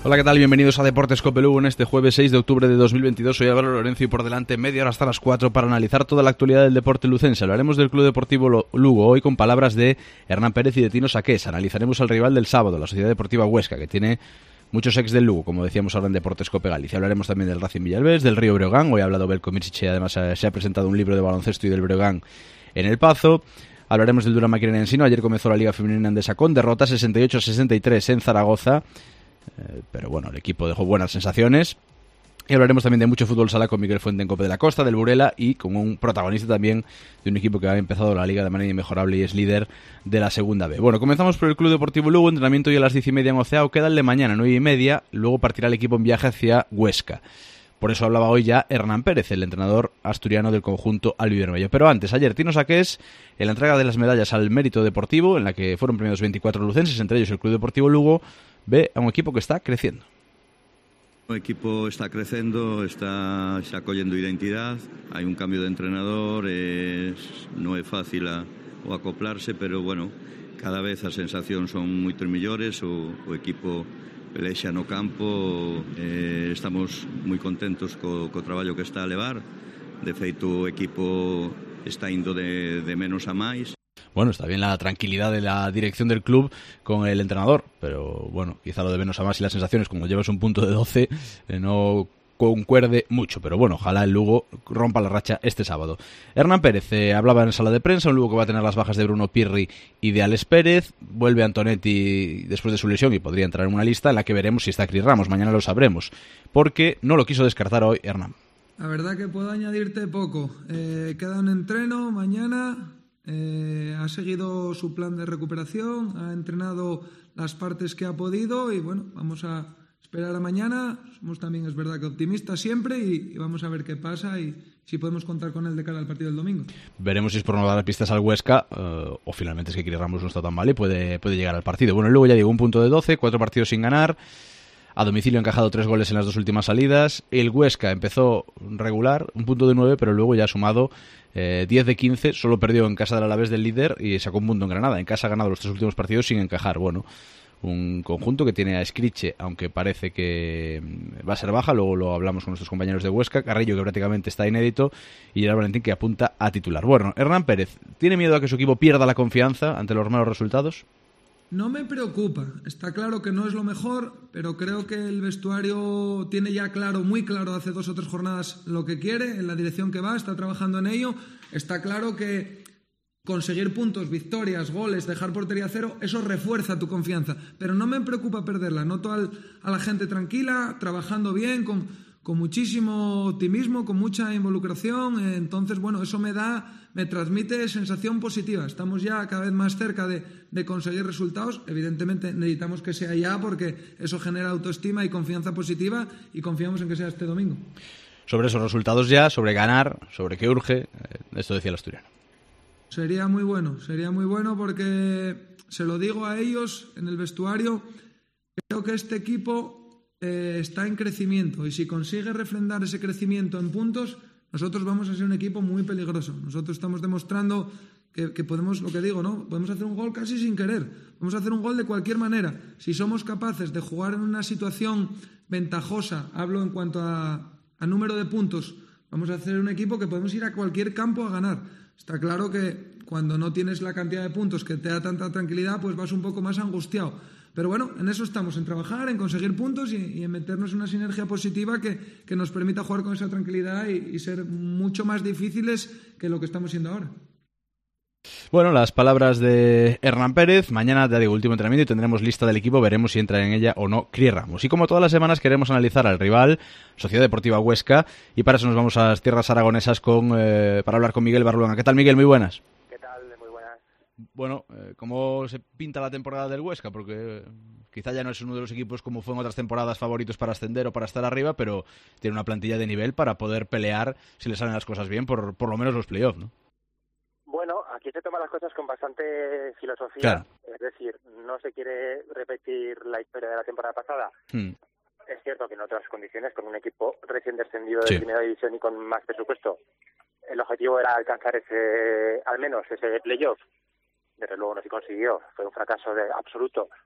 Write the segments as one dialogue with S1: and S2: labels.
S1: Hola, ¿qué tal? Bienvenidos a Deportes Cope Lugo en este jueves 6 de octubre de 2022. Soy Álvaro Lorenzo y por delante media hora hasta las 4 para analizar toda la actualidad del deporte lucense. Hablaremos del Club Deportivo Lugo hoy con palabras de Hernán Pérez y de Tino Saqués. Analizaremos al rival del sábado, la Sociedad Deportiva Huesca, que tiene muchos ex del Lugo, como decíamos ahora en Deportes Cope Galicia. Hablaremos también del Racing Villalbés, del Río Breogán. Hoy ha hablado Belko Mirčić y además se ha presentado un libro de baloncesto y del Breogán en El Pazo. Hablaremos del Dura Máquina Ensino. Ayer comenzó la Liga Femenina en Desacón, derrota 68-63 en Zaragoza. Pero bueno, el equipo dejó buenas sensaciones. Y hablaremos también de mucho fútbol sala con Miguel Fuente en Cope de la Costa, del Burela y con un protagonista también de un equipo que ha empezado la liga de manera inmejorable y es líder de la segunda B. Bueno, comenzamos por el Club Deportivo Lugo, entrenamiento hoy a las 10:30 en Oceao, queda el de mañana 9:30, luego partirá el equipo en viaje hacia Huesca. Por eso hablaba hoy ya Hernán Pérez, el entrenador asturiano del conjunto albivermello. Pero antes, ayer Tino Saqués, en la entrega de las medallas al mérito deportivo, en la que fueron premiados 24 lucenses, entre ellos el Club Deportivo Lugo, ve a un equipo que está creciendo.
S2: O equipo está crecendo, está collendo identidad, hai un cambio de entrenador, non é fácil o acoplarse, pero bueno, cada vez as sensacións son moito mellores, o equipo pelexa no campo, estamos moi contentos co traballo que está a levar, de feito o equipo está indo de menos a máis.
S1: Bueno, está bien la tranquilidad de la dirección del club con el entrenador, pero bueno, quizá lo de menos a más y las sensaciones, como llevas un punto de 12, no concuerde mucho, pero bueno, ojalá el Lugo rompa la racha este sábado. Hernán Pérez hablaba en sala de prensa, un Lugo que va a tener las bajas de Bruno Pirri y de Alex Pérez, vuelve Antonetti después de su lesión y podría entrar en una lista en la que veremos si está Cris Ramos, mañana lo sabremos, porque no lo quiso descartar hoy Hernán.
S3: La verdad que puedo añadirte poco, queda un entreno mañana. Ha seguido su plan de recuperación, ha entrenado las partes que ha podido y bueno, vamos a esperar a mañana. Somos también, es verdad que optimistas siempre y vamos a ver qué pasa y si podemos contar con él de cara al partido del domingo.
S1: Veremos si es por no dar pistas al Huesca o finalmente es que Cris Ramos no está tan mal y puede llegar al partido. Bueno, luego ya llegó un punto de 12, 4 partidos sin ganar. A domicilio ha encajado 3 goles en las 2 últimas salidas. El Huesca empezó regular, un punto de 9, pero luego ya ha sumado 10 de 15. Solo perdió en casa del Alavés del líder y sacó un punto en Granada. En casa ha ganado los 3 últimos partidos sin encajar. Bueno, un conjunto que tiene a Escriche, aunque parece que va a ser baja. Luego lo hablamos con nuestros compañeros de Huesca. Carrillo, que prácticamente está inédito. Y Gerard Valentín, que apunta a titular. Bueno, Hernán Pérez, ¿tiene miedo a que su equipo pierda la confianza ante los malos resultados?
S3: No me preocupa, está claro que no es lo mejor, pero creo que el vestuario tiene ya claro, muy claro, hace 2 o 3 jornadas lo que quiere, en la dirección que va, está trabajando en ello. Está claro que conseguir puntos, victorias, goles, dejar portería cero, eso refuerza tu confianza, pero no me preocupa perderla. Noto a la gente tranquila, trabajando bien, con muchísimo optimismo, con mucha involucración. Entonces, bueno, eso me transmite sensación positiva. Estamos ya cada vez más cerca de conseguir resultados. Evidentemente necesitamos que sea ya, porque eso genera autoestima y confianza positiva, y confiamos en que sea este domingo.
S1: Sobre esos resultados ya, sobre ganar, sobre qué urge, esto decía el asturiano.
S3: Sería muy bueno porque se lo digo a ellos en el vestuario. Creo que este equipo está en crecimiento y si consigue refrendar ese crecimiento en puntos, nosotros vamos a ser un equipo muy peligroso. Nosotros estamos demostrando que podemos, lo que digo, ¿no? Podemos hacer un gol casi sin querer, podemos hacer un gol de cualquier manera. Si somos capaces de jugar en una situación ventajosa, hablo en cuanto a número de puntos, vamos a hacer un equipo que podemos ir a cualquier campo a ganar. Está claro que cuando no tienes la cantidad de puntos que te da tanta tranquilidad, pues vas un poco más angustiado. Pero bueno, en eso estamos, en trabajar, en conseguir puntos y en meternos en una sinergia positiva que nos permita jugar con esa tranquilidad y ser mucho más difíciles que lo que estamos siendo ahora.
S1: Bueno, las palabras de Hernán Pérez. Mañana, ya digo, último entrenamiento y tendremos lista del equipo. Veremos si entra en ella o no Cris Ramos. Y como todas las semanas queremos analizar al rival, Sociedad Deportiva Huesca, y para eso nos vamos a las tierras aragonesas para hablar con Miguel Barluanga. ¿Qué tal, Miguel? Muy buenas.
S4: ¿Qué tal? Muy buenas.
S1: Bueno, ¿cómo se pinta la temporada del Huesca? Porque quizá ya no es uno de los equipos como fue en otras temporadas favoritos para ascender o para estar arriba, pero tiene una plantilla de nivel para poder pelear, si le salen las cosas bien, por lo menos los playoffs, ¿no?
S4: Bueno, aquí se toman las cosas con bastante filosofía.
S1: Claro.
S4: Es decir, no se quiere repetir la historia de la temporada pasada. Es cierto que en otras condiciones, con un equipo recién descendido de primera división y con más presupuesto, el objetivo era alcanzar al menos ese playoff. Desde luego no se consiguió, fue un fracaso absoluto.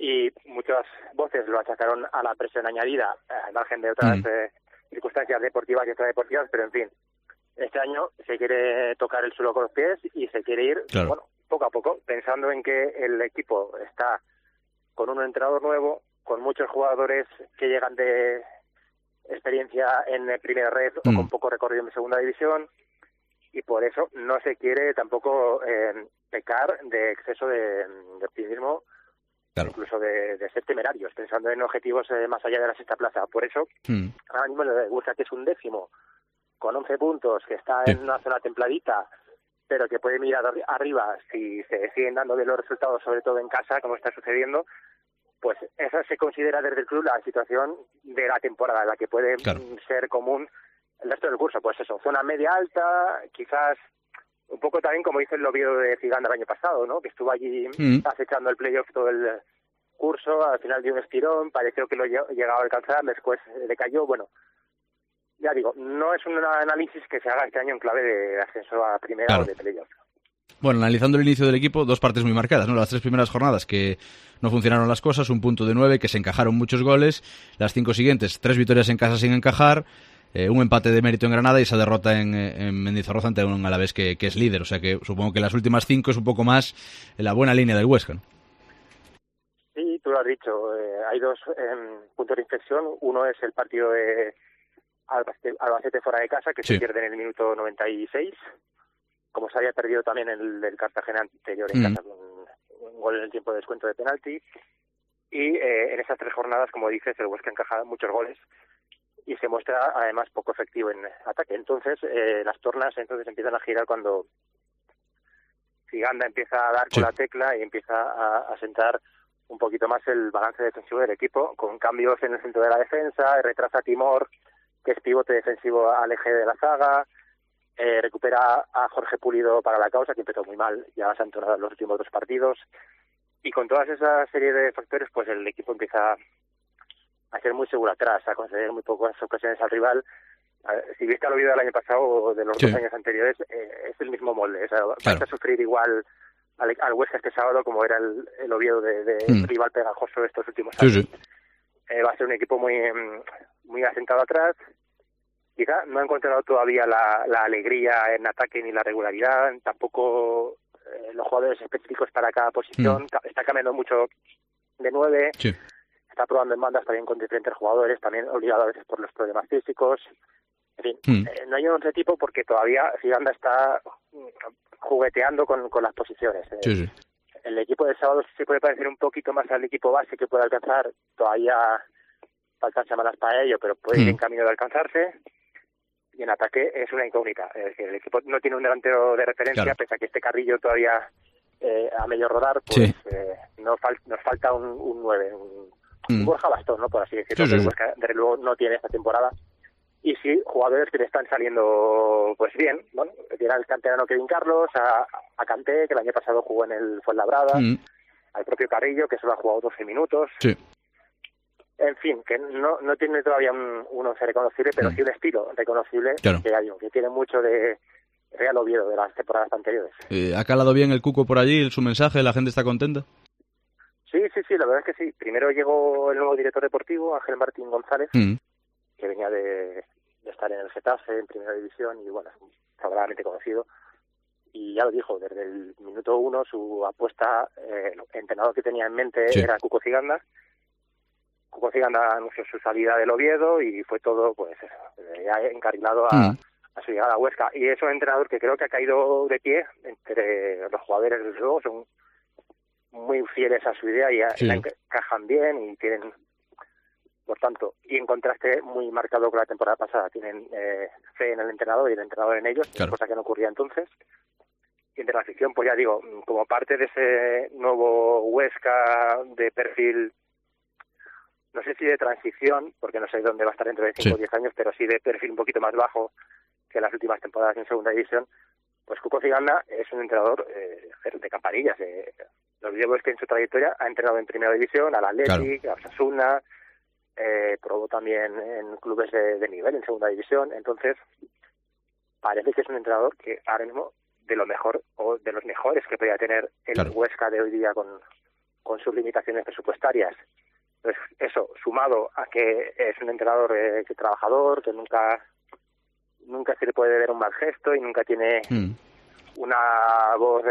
S4: y muchas voces lo achacaron a la presión añadida, al margen de otras circunstancias deportivas y extradeportivas, pero en fin, este año se quiere tocar el suelo con los pies y se quiere ir, bueno, poco a poco, pensando en que el equipo está con un entrenador nuevo, con muchos jugadores que llegan de experiencia en primera red o con poco recorrido en segunda división, y por eso no se quiere tampoco pecar de exceso de optimismo, incluso de ser temerarios, pensando en objetivos más allá de la sexta plaza. Por eso, ahora mismo le gusta que es un 10º, con 11 puntos, que está en una zona templadita, pero que puede mirar arriba si se siguen dando bien los resultados, sobre todo en casa, como está sucediendo. Pues esa se considera desde el club la situación de la temporada, la que puede ser común el resto del curso. Pues eso, zona media-alta, quizás un poco también como hizo el Oviedo de Ciganda el año pasado, ¿no? Que estuvo allí acechando el playoff todo el curso, al final dio un estirón, pareció que lo llegaba a alcanzar, después le cayó. Bueno, ya digo, no es un análisis que se haga este año en clave de ascenso a primera o de playoff.
S1: Bueno, analizando el inicio del equipo, dos partes muy marcadas, ¿no? Las 3 primeras jornadas que no funcionaron las cosas, un punto de 9, que se encajaron muchos goles. Las 5 siguientes, 3 victorias en casa sin encajar, un empate de mérito en Granada y esa derrota en Mendizorroza ante un Alavés que es líder. O sea que supongo que las últimas 5 es un poco más en la buena línea del Huesca, ¿no?
S4: Sí, tú lo has dicho. Hay 2 puntos de inflexión. Uno es el partido de Albacete fuera de casa, que se pierde en el minuto 96. Como se había perdido también el Cartagena anterior en casa, con un gol en el tiempo de descuento de penalti. Y en esas 3 jornadas, como dices, el Huesca encaja muchos goles y se muestra además poco efectivo en ataque. Entonces, las tornas empiezan a girar cuando Ciganda empieza a dar con la tecla y empieza a sentar un poquito más el balance defensivo del equipo, con cambios en el centro de la defensa, retrasa a Timor, que es pivote defensivo al eje de la zaga, recupera a Jorge Pulido para la causa, que empezó muy mal, ya se han tornado los últimos 2 partidos, y con toda esa serie de factores, pues el equipo empieza a ser muy seguro atrás, a conceder muy pocas ocasiones al rival. Si viste al Oviedo del año pasado o de los 2 años anteriores, es el mismo molde, o sea, vas a sufrir igual al Huesca este sábado como era el Oviedo de rival pegajoso estos últimos años. Va a ser un equipo muy asentado atrás. Quizá no ha encontrado todavía la alegría en ataque ni la regularidad, tampoco los jugadores específicos para cada posición. Está cambiando mucho de 9, está probando en bandas también con diferentes jugadores, también obligado a veces por los problemas físicos. En fin, no hay un 11 tipo porque todavía Ciganda está jugueteando con las posiciones. El equipo de sábado sí puede parecer un poquito más al equipo base que puede alcanzar, todavía faltan semanas para ello, pero puede ir en camino de alcanzarse. Y en ataque es una incógnita. Es decir, el equipo no tiene un delantero de referencia, pese a que este Carrillo todavía a medio rodar, pues nos falta un 9, un Borja Bastón, ¿no? Por así decirlo, que el Huesca, desde luego, no tiene esta temporada. Y sí, jugadores que le están saliendo pues bien, ¿no? Tiene al canterano Kevin Carlos, a Kanté, que el año pasado jugó en el Fuenlabrada, al propio Carrillo, que solo ha jugado 12 minutos. En fin, que no tiene todavía un 11 reconocible, pero sí un estilo reconocible, que tiene mucho de Real Oviedo de las temporadas anteriores.
S1: ¿Ha calado bien el Cuco por allí, su mensaje? ¿La gente está contenta?
S4: Sí, la verdad es que sí. Primero llegó el nuevo director deportivo, Ángel Martín González, que venía de estar en el Getafe, en Primera División, y bueno, es probablemente conocido. Y ya lo dijo, desde el minuto 1 su apuesta, el entrenador que tenía en mente era Cuco Ciganda. Cuco Ciganda anunció su salida del Oviedo y fue todo pues ya encarrilado a su llegada a Huesca. Y es un entrenador que creo que ha caído de pie entre los jugadores, desde luego, son muy fieles a su idea y la encajan bien y tienen, por tanto, y en contraste muy marcado con la temporada pasada, tienen fe en el entrenador y el entrenador en ellos, cosa que no ocurría entonces. Y entre la afición, pues ya digo, como parte de ese nuevo Huesca de perfil, no sé si de transición, porque no sé dónde va a estar dentro de 5 o 10 años, pero sí de perfil un poquito más bajo que las últimas temporadas en segunda división, pues Cuco Ciganda es un entrenador de campanillas. Los digo que en su trayectoria ha entrenado en primera división, al Athletic, a Osasuna, probó también en clubes de nivel, en segunda división. Entonces, parece que es un entrenador que ahora mismo de lo mejor o de los mejores que podría tener el Huesca de hoy día con con sus limitaciones presupuestarias. Pues eso, sumado a que es un entrenador trabajador, que nunca se le puede ver un mal gesto y nunca tiene una voz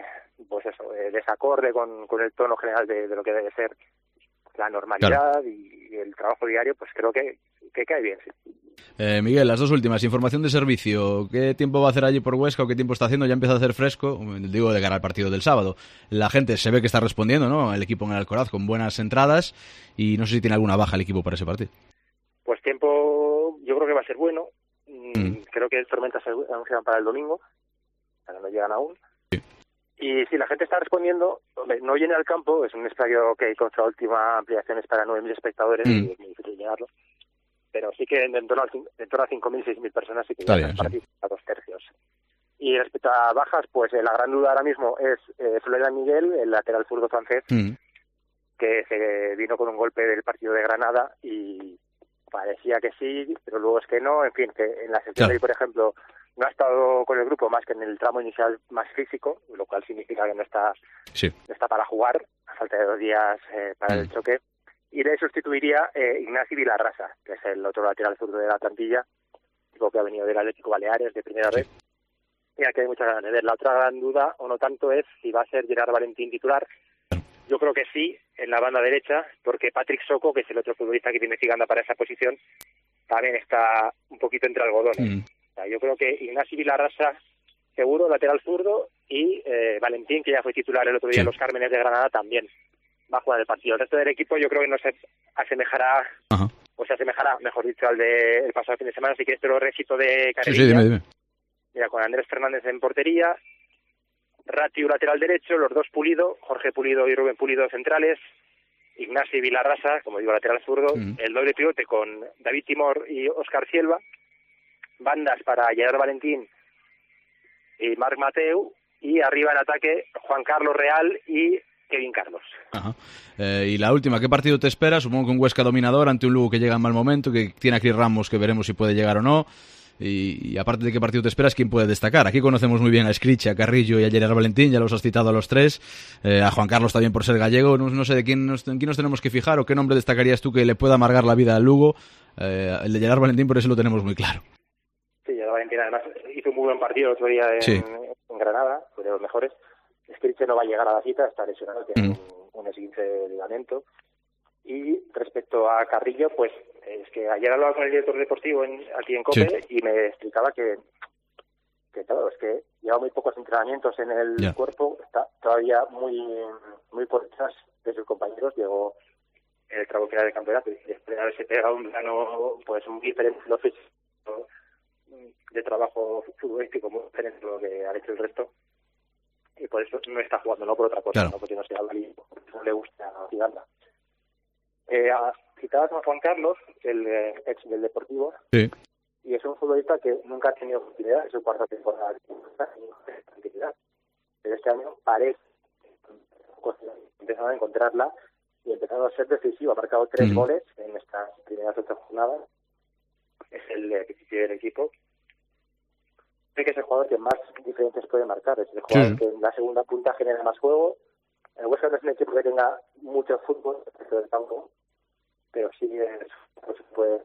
S4: desacorde con el tono general de lo que debe ser la normalidad y el trabajo diario, pues creo que cae bien, sí.
S1: Miguel, las dos últimas. Información de servicio. ¿Qué tiempo va a hacer allí por Huesca o qué tiempo está haciendo? Ya empieza a hacer fresco, digo, de cara al partido del sábado. La gente se ve que está respondiendo, ¿no? El equipo en el Alcoraz con buenas entradas y no sé si tiene alguna baja el equipo para ese partido.
S4: Pues tiempo yo creo que va a ser bueno. Creo que el tormentas se anuncian para el domingo, pero no llegan aún. Sí. Y si la gente está respondiendo, no llena el campo, es un estadio que con su última ampliación es para 9.000 espectadores y es muy difícil llenarlo. Pero sí que en torno a 5.000, 6.000 personas sí que llegan a 2/3. Y respecto a bajas, pues la gran duda ahora mismo es Florian Miguel, el lateral zurdo francés, que se vino con un golpe del partido de Granada y parecía que sí, pero luego es que no. En fin, que en la sección de ahí, por ejemplo, no ha estado con el grupo más que en el tramo inicial más físico, lo cual significa que no está para jugar, a falta de 2 días para el choque. Y le sustituiría Ignasi Vilarrasa, que es el otro lateral zurdo de la plantilla, que ha venido del Atlético Baleares de primera vez. Y aquí hay muchas ganas de ver. La otra gran duda, o no tanto, es si va a ser Gerard Valentín titular. Yo creo que sí, en la banda derecha, porque Patrick Soko, que es el otro futbolista que tiene Ciganda para esa posición, también está un poquito entre algodones. O sea, yo creo que Ignasi Vilarrasa, seguro, lateral zurdo, y Valentín, que ya fue titular el otro día en los Cármenes de Granada, también va a jugar el partido. El resto del equipo yo creo que no se asemejará, o se asemejará, mejor dicho, al del pasado fin de semana. Así que este lo recito de carrerilla.
S1: Sí, dime.
S4: Mira, con Andrés Fernández en portería, Ratiu lateral derecho, los dos Pulido, Jorge Pulido y Rubén Pulido centrales, Ignasi Vilarrasa, como digo, lateral zurdo, el doble pivote con David Timor y Óscar Silva, bandas para Gerard Valentín y Marc Mateu, y arriba en ataque Juan Carlos Real y Kevin Carlos.
S1: Y la última, ¿qué partido te esperas? Supongo que un Huesca dominador ante un Lugo que llega en mal momento, que tiene a Cris Ramos, que veremos si puede llegar o no. Y aparte de qué partido te esperas, ¿quién puede destacar? Aquí conocemos muy bien a Scricha, a Carrillo y a Gerard Valentín, ya los has citado a los tres. A Juan Carlos también por ser gallego. No sé en quién nos tenemos que fijar o qué nombre destacarías tú que le pueda amargar la vida al Lugo. El de Gerard Valentín por eso lo tenemos muy claro.
S4: Sí, Gerard Valentín además hizo un muy buen partido el otro día en Granada, fue de los mejores. Scricha no va a llegar a la cita, está lesionado, tiene un esguince de ligamento. Y respecto a Carrillo, pues es que ayer hablaba con el director deportivo aquí en COPE y me explicaba que claro, es que lleva muy pocos entrenamientos en el cuerpo, está todavía muy por detrás de sus compañeros. Llegó en el tramo final del campeonato y después de haberse pegado un plano pues muy diferente de trabajo futbolístico, muy diferente de lo que ha hecho el resto. Y por eso no está jugando, no por otra cosa, no porque no sea válido, porque no le gusta a Ciganda. Citabas a Juan Carlos, el ex del Deportivo, y es un futbolista que nunca ha tenido oportunidad en su cuarta temporada de tranquilidad. Pero este año parece empezando a encontrarla y empezando a ser decisivo. Ha marcado 3 goles en estas primeras 8 jornadas. Es el que del equipo. Creo que es el jugador que más diferencias puede marcar. Es el jugador que en la segunda punta genera más juego. El Huesca no es un equipo que tenga mucho fútbol dentro del campo, pero sí pues puede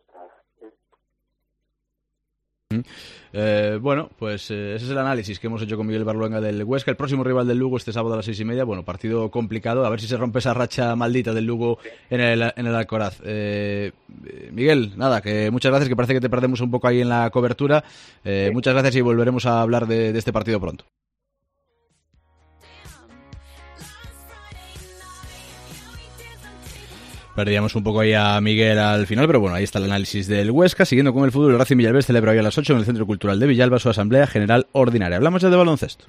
S1: bueno, pues ese es el análisis que hemos hecho con Miguel Barluenga del Huesca. El próximo rival del Lugo este sábado a las 6:30. Bueno, partido complicado, a ver si se rompe esa racha maldita del Lugo en el Alcoraz. Miguel, nada, que muchas gracias, que parece que te perdemos un poco ahí en la cobertura. Muchas gracias y volveremos a hablar de este partido pronto. Perdíamos un poco ahí a Miguel al final, pero bueno, ahí está el análisis del Huesca. Siguiendo con el fútbol, el Racing Villalbés celebra hoy a las 8 en el Centro Cultural de Villalba su Asamblea General Ordinaria. Hablamos ya de baloncesto,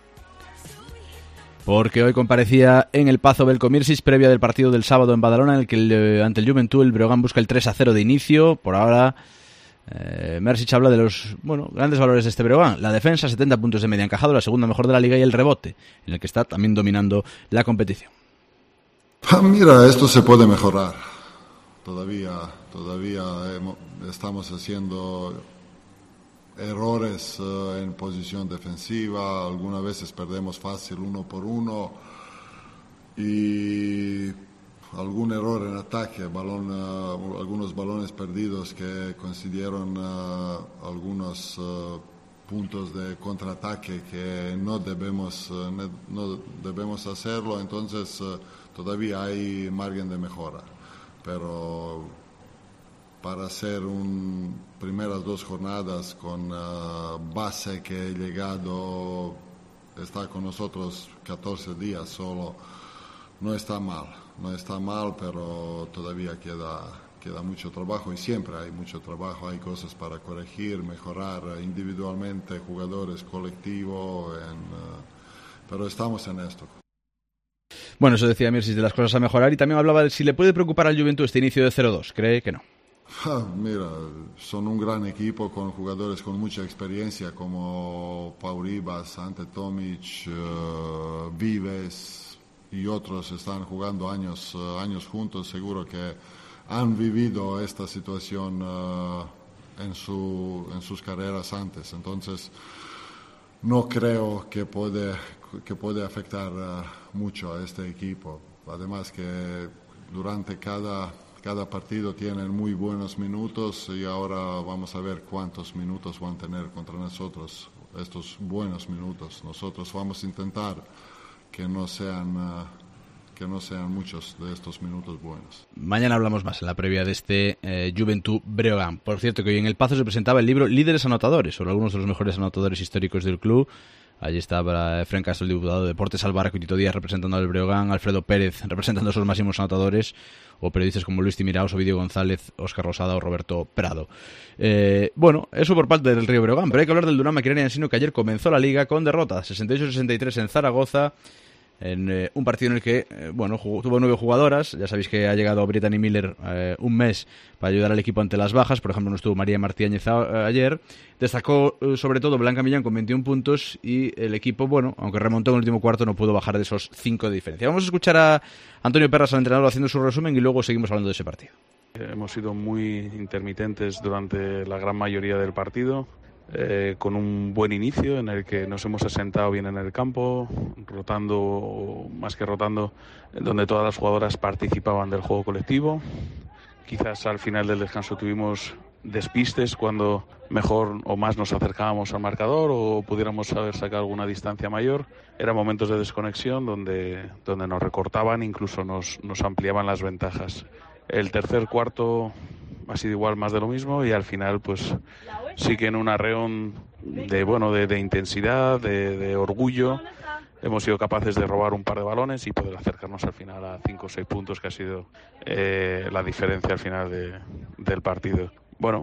S1: porque hoy comparecía en el Pazo Belko Mirsic previa del partido del sábado en Badalona, en el que ante el Juventud el Breogán busca el 3-0 de inicio. Por ahora Mirsic habla de los grandes valores de este Breogán: la defensa, 70 puntos de media encajado, la segunda mejor de la liga, y el rebote, en el que está también dominando la competición.
S5: Mira, esto se puede mejorar. Todavía estamos haciendo errores en posición defensiva. Algunas veces perdemos fácil 1 por 1. y algún error en ataque, algunos balones perdidos que consiguieron algunos puntos de contraataque que no debemos hacerlo, entonces todavía hay margen de mejora, pero para hacer primeras 2 jornadas con base que ha llegado, está con nosotros 14 días solo, no está mal, pero todavía queda mucho trabajo y siempre hay mucho trabajo, hay cosas para corregir, mejorar individualmente, jugadores, colectivo, pero estamos en esto.
S1: Bueno, eso decía Mirsis de las cosas a mejorar y también hablaba de si le puede preocupar al Juventud este inicio de 0-2. ¿Cree que no?
S5: Mira, son un gran equipo con jugadores con mucha experiencia como Pau Ribas, Ante Tomic, Vives y otros están jugando años juntos. Seguro que han vivido esta situación en sus carreras antes. Entonces, no creo que puede afectar mucho a este equipo. Además que durante cada partido tienen muy buenos minutos y ahora vamos a ver cuántos minutos van a tener contra nosotros, estos buenos minutos. Nosotros vamos a intentar que no sean muchos de estos minutos buenos.
S1: Mañana hablamos más en la previa de este Juventud Breogán. Por cierto, que hoy en El Pazo se presentaba el libro Líderes Anotadores, sobre algunos de los mejores anotadores históricos del club. Allí estaba Efrén Castro, el diputado de Deportes, Albarco y Tito Díaz representando al Breogán, Alfredo Pérez representando a sus máximos anotadores, o periodistas como Luis Timiraos, Ovidio González, Óscar Rosada o Roberto Prado. Bueno, eso por parte del Río Breogán, pero hay que hablar del Durán Maquinaria Ensino, que ayer comenzó la Liga con derrota 68-63 en Zaragoza, en un partido en el que tuvo 9 jugadoras. Ya sabéis que ha llegado Brittany Miller un mes para ayudar al equipo ante las bajas. Por ejemplo, no estuvo María Martínez ayer. Destacó sobre todo Blanca Millán con 21 puntos y el equipo, aunque remontó en el último cuarto, no pudo bajar de esos 5 de diferencia. Vamos a escuchar a Antonio Perras, al entrenador, haciendo su resumen y luego seguimos hablando de ese partido.
S6: Hemos sido muy intermitentes durante la gran mayoría del partido. Con un buen inicio en el que nos hemos asentado bien en el campo, rotando, más que rotando, donde todas las jugadoras participaban del juego colectivo. Quizás al final del descanso tuvimos despistes cuando mejor o más nos acercábamos al marcador o pudiéramos haber sacado alguna distancia mayor. Eran momentos de desconexión donde nos recortaban, incluso nos ampliaban las ventajas. El tercer cuarto ha sido igual, más de lo mismo, y al final pues sí que en un arreón de intensidad, de orgullo, hemos sido capaces de robar un par de balones y poder acercarnos al final a 5 o 6 puntos, que ha sido la diferencia al final del partido.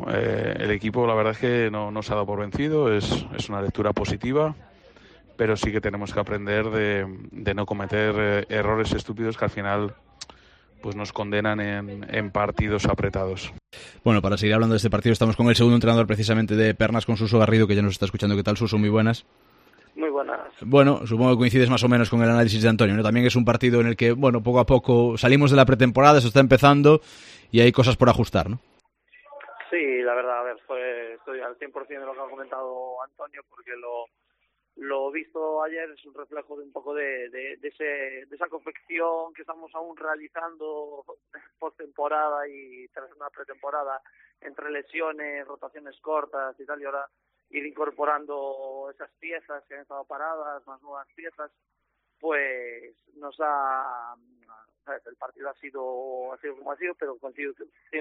S6: El equipo, la verdad es que no se ha dado por vencido, es una lectura positiva, pero sí que tenemos que aprender de no cometer errores estúpidos que al final pues nos condenan en partidos apretados.
S1: Bueno, para seguir hablando de este partido, estamos con el segundo entrenador precisamente de Pernas, con Suso Garrido, que ya nos está escuchando. ¿Qué tal, Suso? Muy buenas.
S7: Muy buenas.
S1: Bueno, supongo que coincides más o menos con el análisis de Antonio, ¿no? También es un partido en el que, poco a poco salimos de la pretemporada, se está empezando y hay cosas por ajustar, ¿no?
S7: Sí, la verdad, estoy al 100% de lo que ha comentado Antonio, porque lo visto ayer es un reflejo de un poco de esa confección que estamos aún realizando postemporada y tras una pretemporada, entre lesiones, rotaciones cortas y tal, y ahora ir incorporando esas piezas que han estado paradas, más nuevas piezas, pues nos da, ¿sabes? El partido ha sido como ha sido, pero coincido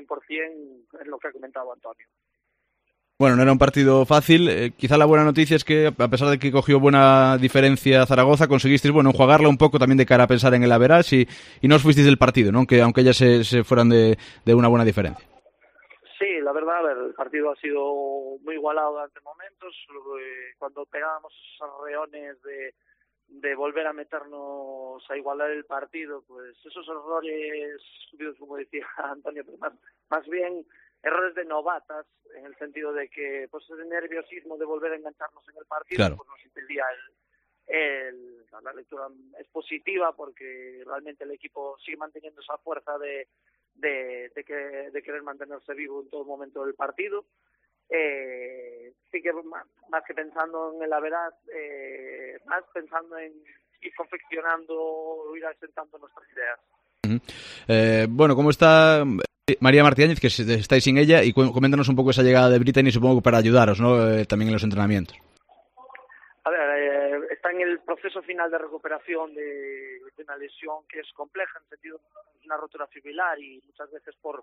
S7: 100% en lo que ha comentado Antonio.
S1: Bueno, no era un partido fácil. Quizá la buena noticia es que, a pesar de que cogió buena diferencia Zaragoza, conseguisteis, enjuagarla un poco también de cara a pensar en el average y no os fuisteis del partido, ¿no? Aunque ellas se fueran de una buena diferencia.
S7: Sí, la verdad, el partido ha sido muy igualado durante momentos. Cuando pegábamos esos arreones de volver a meternos a igualar el partido, pues esos errores, como decía Antonio, pues más bien errores de novatas, en el sentido de que pues ese nerviosismo de volver a engancharnos en el partido, claro, pues nos impedía la lectura es positiva, porque realmente el equipo sigue manteniendo esa fuerza de querer mantenerse vivo en todo momento del partido. Sí que más que pensando en el average, más pensando en ir confeccionando, ir asentando nuestras ideas.
S1: Bueno, ¿cómo está María Martínez, que estáis sin ella? Y coméntanos un poco esa llegada de Brittany, supongo que para ayudaros, ¿no? También en los entrenamientos.
S7: A ver, está en el proceso final de recuperación de una lesión que es compleja, en el sentido de una rotura fibrilar, y muchas veces por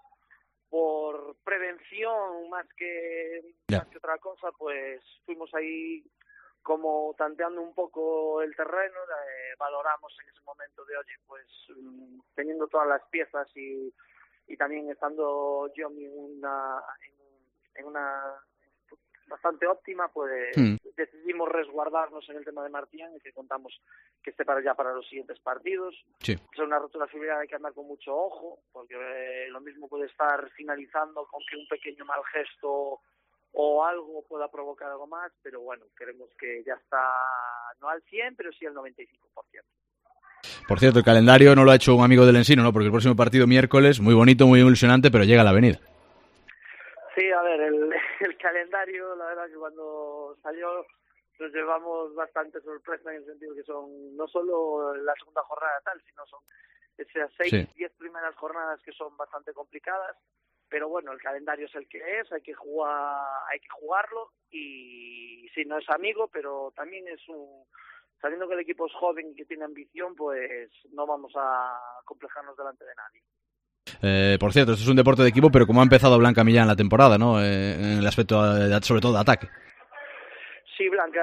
S7: prevención más que otra cosa, pues fuimos ahí como tanteando un poco el terreno, valoramos en ese momento de, oye, pues teniendo todas las piezas y también estando yo en una bastante óptima, pues decidimos resguardarnos en el tema de Martián, y que contamos que esté para los siguientes partidos.
S1: Sí.
S7: Es una rotura fibrilar, hay que andar con mucho ojo, porque lo mismo puede estar finalizando con que un pequeño mal gesto o algo pueda provocar algo más, pero bueno, creemos que ya está, no al 100, pero sí al 95%.
S1: Por cierto, el calendario no lo ha hecho un amigo del Ensino, ¿no? Porque el próximo partido miércoles, muy bonito, muy ilusionante, pero llega a la Avenida.
S7: Sí, a ver, el calendario, la verdad que cuando salió nos llevamos bastante sorpresa, en el sentido que son no solo la segunda jornada tal, sino son esas 6-10 primeras jornadas que son bastante complicadas. Pero bueno, el calendario es el que es, hay que jugarlo, y sí, no es amigo, pero también es sabiendo que el equipo es joven y que tiene ambición, pues no vamos a complejarnos delante de nadie.
S1: Por cierto, esto es un deporte de equipo, pero como ha empezado Blanca Millán la temporada, ¿no? En el aspecto, sobre todo, de ataque.
S7: Sí, Blanca,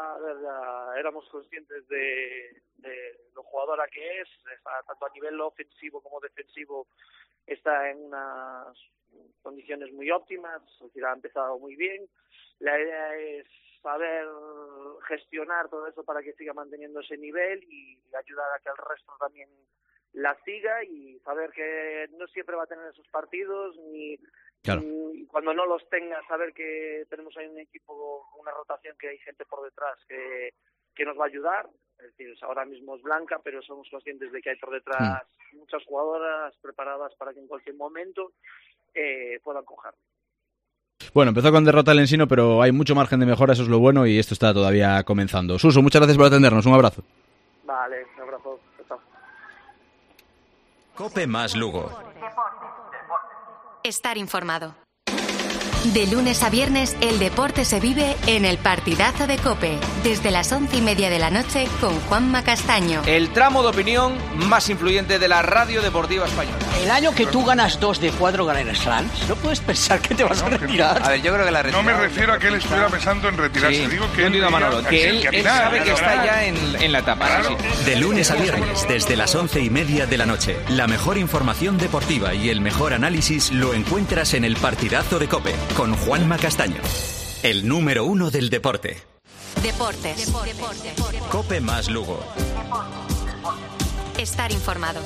S7: ya éramos conscientes de lo jugadora que es, tanto a nivel ofensivo como defensivo, está en unas condiciones muy óptimas, es decir, ha empezado muy bien. La idea es saber gestionar todo eso para que siga manteniendo ese nivel y ayudar a que el resto también la siga, y saber que no siempre va a tener esos partidos, ni cuando no los tenga, saber que tenemos ahí un equipo con una rotación, que hay gente por detrás que nos va a ayudar. Es decir, ahora mismo es Blanca, pero somos conscientes de que hay por detrás muchas jugadoras preparadas para que en cualquier momento puedan coger.
S1: Bueno, empezó con derrota el Ensino, pero hay mucho margen de mejora, eso es lo bueno, y esto está todavía comenzando. Suso, muchas gracias por atendernos, un abrazo.
S7: Vale, un abrazo. Chao.
S8: COPE más Lugo.
S9: Estar informado. De lunes a viernes, el deporte se vive en el partidazo de COPE, desde las 11:30 de la noche con Juanma Castaño.
S10: El tramo de opinión más influyente de la radio deportiva española.
S11: El año que tú ganas 2 de 4 Grand Slams, no puedes pensar que te vas a retirar.
S10: A ver, yo creo que la retirada...
S12: No me refiero a que él estuviera pensando en retirarse.
S10: Sí,
S12: digo que él,
S10: Manolo, que él sabe que está ya en la etapa.
S12: Claro.
S10: Sí.
S8: De lunes a viernes, desde las 11:30 de la noche, la mejor información deportiva y el mejor análisis lo encuentras en el partidazo de COPE, con Juanma Castaño, el número 1 del deporte.
S9: Deportes.
S8: COPE más Lugo.
S9: Estar informado.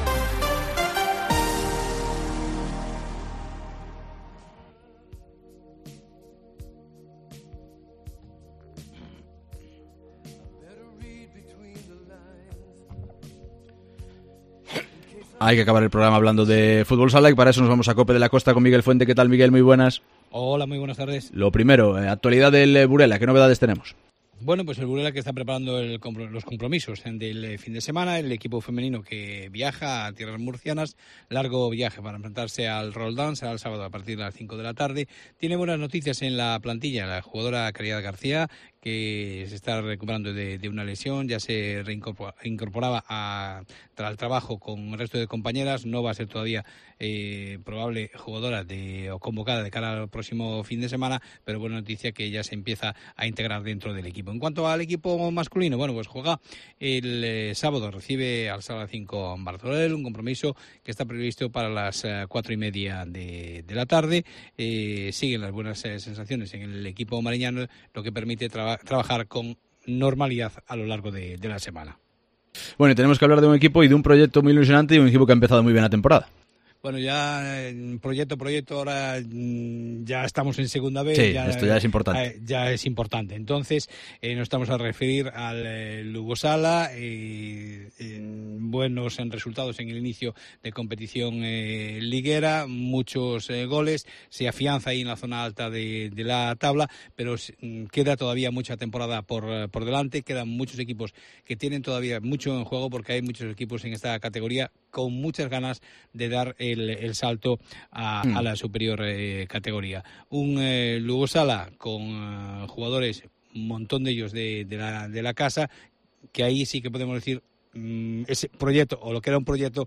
S1: Hay que acabar el programa hablando de fútbol sala, y para eso nos vamos a COPE de la Costa con Miguel Fuente. ¿Qué tal, Miguel? Muy buenas.
S13: Hola, muy buenas tardes.
S1: Lo primero, actualidad del Burela, ¿qué novedades tenemos?
S13: Bueno, pues el Burela que está preparando los compromisos del fin de semana, el equipo femenino que viaja a tierras murcianas, largo viaje para enfrentarse al Roldán, será el sábado a partir de las 5 de la tarde. Tiene buenas noticias en la plantilla, la jugadora Caridad García, que se está recuperando de una lesión, ya se reincorporaba al trabajo con el resto de compañeras, no va a ser todavía probable jugadora o convocada de cara al próximo fin de semana, pero buena noticia que ya se empieza a integrar dentro del equipo. En cuanto al equipo masculino, bueno, pues juega el sábado, recibe al Sala 5 Bartolel, un compromiso que está previsto para las 4:30 de la tarde. Siguen las buenas sensaciones en el equipo mariñano, lo que permite trabajar con normalidad a lo largo de la semana.
S1: Bueno, y tenemos que hablar de un equipo y de un proyecto muy ilusionante, y un equipo que ha empezado muy bien la temporada.
S13: Bueno, ya en proyecto, ahora ya estamos en segunda vez.
S1: Sí, esto ya es importante.
S13: Ya es importante. Entonces, nos estamos a referir al Lugo Sala. buenos resultados en el inicio de competición liguera, muchos goles, se afianza ahí en la zona alta de la tabla, pero queda todavía mucha temporada por delante, quedan muchos equipos que tienen todavía mucho en juego, porque hay muchos equipos en esta categoría con muchas ganas de dar el salto a la superior categoría. Un Lugo Sala con jugadores, un montón de ellos de la casa, que ahí sí que podemos decir ese proyecto, o lo que era un proyecto,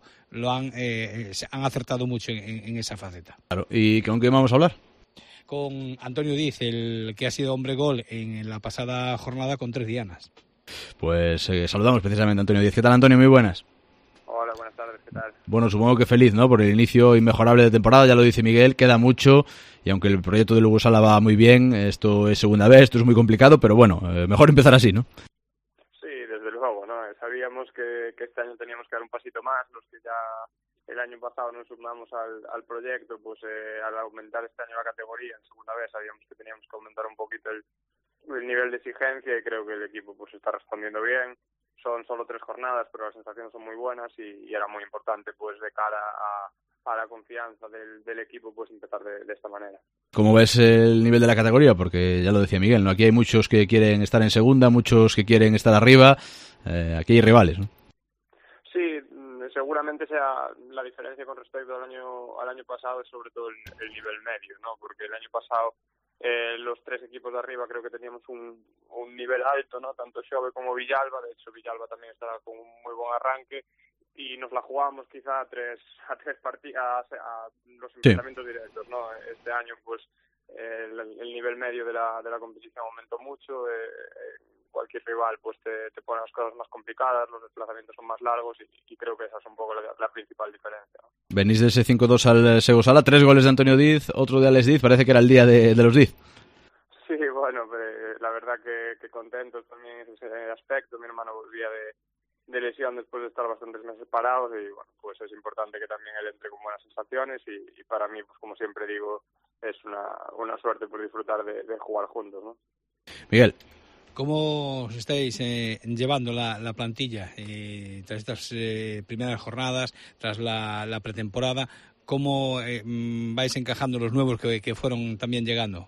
S13: se han acertado mucho en esa faceta.
S1: Claro. ¿Y con quién vamos a hablar?
S13: Con Antonio Diz, el que ha sido hombre gol en la pasada jornada con 3 dianas.
S1: Pues saludamos precisamente a Antonio Diz. ¿Qué tal, Antonio? Muy buenas.
S14: Hola, buenas tardes, ¿qué tal?
S1: Bueno, supongo que feliz, ¿no? Por el inicio inmejorable de temporada, ya lo dice Miguel, queda mucho, y aunque el proyecto de Lugo Sala va muy bien, esto es segunda vez, esto es muy complicado, pero bueno, mejor empezar así, ¿no?
S14: Sí, desde luego, ¿no? Sabíamos que este año teníamos que dar un pasito más, los que ya el año pasado nos sumamos al proyecto, pues al aumentar este año la categoría en segunda vez, sabíamos que teníamos que aumentar un poquito el nivel de exigencia, y creo que el equipo pues está respondiendo bien. Son solo 3 jornadas, pero las sensaciones son muy buenas, y era muy importante pues de cara a la confianza del equipo pues empezar de esta manera.
S1: ¿Cómo ves el nivel de la categoría? Porque ya lo decía Miguel, ¿no? Aquí hay muchos que quieren estar en segunda, muchos que quieren estar arriba, aquí hay rivales, ¿no?
S14: Sí, seguramente sea la diferencia con respecto al año pasado, es sobre todo el nivel medio, ¿no? Porque el año pasado los 3 equipos de arriba creo que teníamos un nivel alto, ¿no? Tanto Xove como Villalba. De hecho, Villalba también estará con un muy buen arranque, y nos la jugamos quizá a tres partidas, a los enfrentamientos directos, ¿no? Este año pues el nivel medio de la competición aumentó mucho. Cualquier rival pues te pone las cosas más complicadas, los desplazamientos son más largos, y creo que esa es un poco la principal diferencia, ¿no? Venís
S1: de ese 5-2 al Sego Sala, 3 goles de Antonio Diz, otro de Alex Diz, parece que era el día de los Diz.
S14: Sí, bueno, la verdad que contentos también en ese aspecto. Mi hermano volvía de lesión después de estar bastantes meses parados, y bueno, pues es importante que también él entre con buenas sensaciones, y para mí, pues como siempre digo, es una suerte por disfrutar de jugar juntos, ¿no?
S1: Miguel,
S13: ¿cómo os estáis llevando la plantilla tras estas primeras jornadas, tras la pretemporada? ¿Cómo vais encajando los nuevos que fueron también llegando?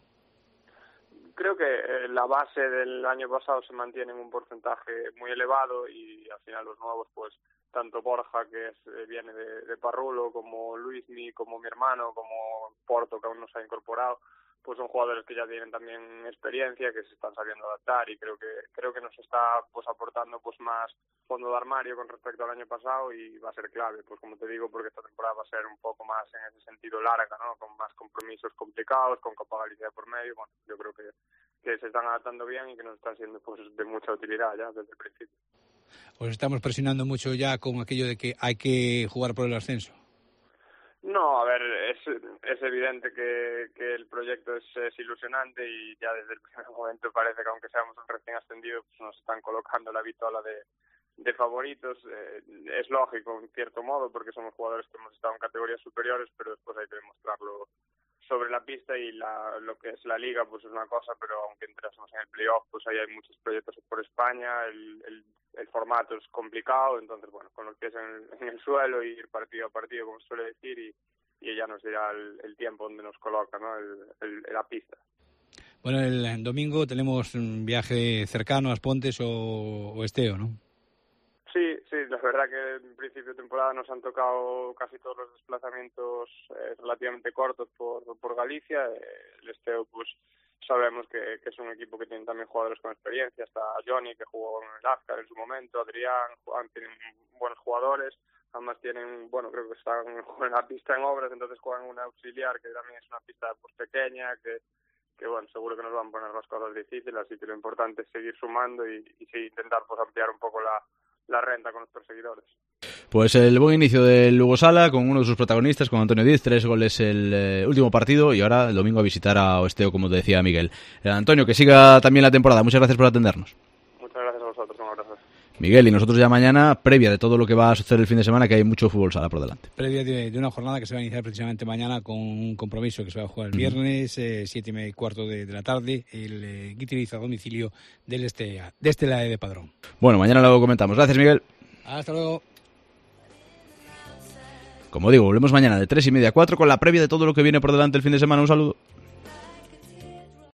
S14: Creo que la base del año pasado se mantiene en un porcentaje muy elevado, y al final los nuevos, pues tanto Borja, que viene de Parrulo, como Luismi, como mi hermano, como Porto, que aún no se ha incorporado, pues son jugadores que ya tienen también experiencia, que se están sabiendo adaptar, y creo que nos está pues aportando pues más fondo de armario con respecto al año pasado, y va a ser clave, pues como te digo, porque esta temporada va a ser un poco más en ese sentido larga, ¿no? Con más compromisos complicados, con Copa Galicia por medio. Bueno, yo creo que se están adaptando bien, y que nos están siendo pues de mucha utilidad ya desde el principio.
S13: Os estamos presionando mucho ya con aquello de que hay que jugar por el ascenso.
S14: No, a ver, es evidente que el proyecto es ilusionante, y ya desde el primer momento parece que, aunque seamos un recién ascendido, pues nos están colocando la vitola de favoritos. Es lógico en cierto modo, porque somos jugadores que hemos estado en categorías superiores, pero después hay que demostrarlo sobre la pista, y lo que es la liga pues es una cosa, pero aunque entrásemos en el playoff, pues ahí hay muchos proyectos por España, el formato es complicado, entonces bueno, con los pies en el suelo, y ir partido a partido, como se suele decir, y ella nos dirá el tiempo donde nos coloca, ¿no? La pista.
S13: Bueno, el domingo tenemos un viaje cercano a Aspontes o Esteo, ¿no?
S14: Sí, la verdad que en principio de temporada nos han tocado casi todos los desplazamientos relativamente cortos por Galicia. El Esteo, pues sabemos que es un equipo que tiene también jugadores con experiencia. Está Johnny, que jugó en el Azcar en su momento, Adrián, tienen buenos jugadores. Además tienen, bueno, creo que están en la pista en obras, entonces juegan una auxiliar, que también es una pista pues pequeña, que bueno, seguro que nos van a poner las cosas difíciles, así que lo importante es seguir sumando y sí, intentar pues ampliar un poco la renta con nuestros seguidores.
S1: Pues el buen inicio del Lugo Sala con uno de sus protagonistas, con Antonio Diz, 3 goles el último partido, y ahora el domingo a visitar a Oesteo, como te decía Miguel. Antonio, que siga también la temporada. Muchas gracias por atendernos.
S14: Muchas gracias a vosotros, un abrazo.
S1: Miguel, y nosotros ya mañana, previa de todo lo que va a suceder el fin de semana, que hay mucho fútbol sala por delante.
S13: Previa de una jornada que se va a iniciar precisamente mañana con un compromiso que se va a jugar el viernes, 7:15 de la tarde, el Guitiriz a domicilio del Estela de Padrón.
S1: Bueno, mañana lo comentamos. Gracias, Miguel.
S13: Hasta luego.
S1: Como digo, volvemos mañana de 3:30 a 4 con la previa de todo lo que viene por delante el fin de semana. Un saludo.